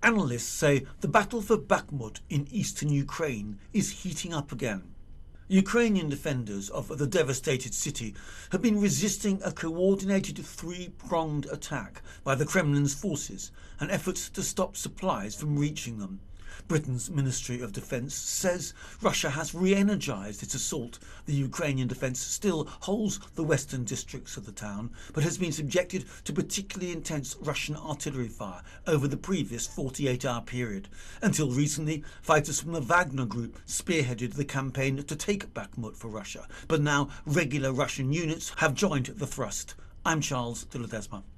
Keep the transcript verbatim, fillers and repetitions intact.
Analysts say the battle for Bakhmut in eastern Ukraine is heating up again. Ukrainian defenders of the devastated city have been resisting a coordinated three-pronged attack by the Kremlin's forces and efforts to stop supplies from reaching them. Britain's Ministry of Defence says Russia has re-energised its assault. The Ukrainian defence still holds the western districts of the town, but has been subjected to particularly intense Russian artillery fire over the previous forty-eight hour period. Until recently, fighters from the Wagner Group spearheaded the campaign to take Bakhmut for Russia, but now regular Russian units have joined the thrust. I'm Charles de Ledesma.